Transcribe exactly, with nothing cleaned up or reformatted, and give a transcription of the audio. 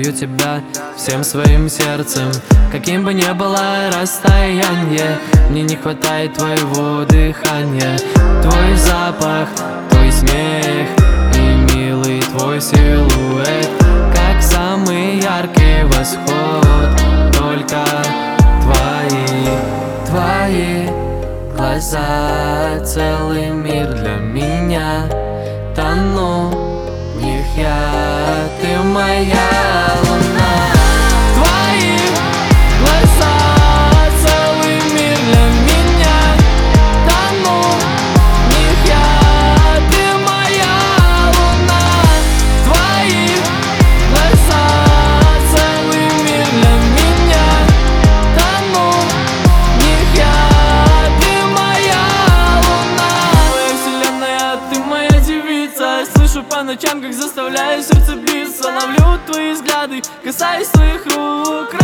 чувствую тебя всем своим сердцем. Каким бы ни было расстояние, мне не хватает твоего дыхания. Твой запах, твой смех и милый твой силуэт, как самый яркий восход. Только твои, твои глаза, целый мир для меня. Тону в них я, ты моя луна. Твои глаза, целый мир для меня. Тону в них я, ты моя луна. Твои глаза, целый мир для меня. Тону в них я, ты моя луна. Моя вселенная, ты моя девица. Слышу по ночам, как заставляю сердце биться. Ловлю твои взгляды, касаюсь твоих рук.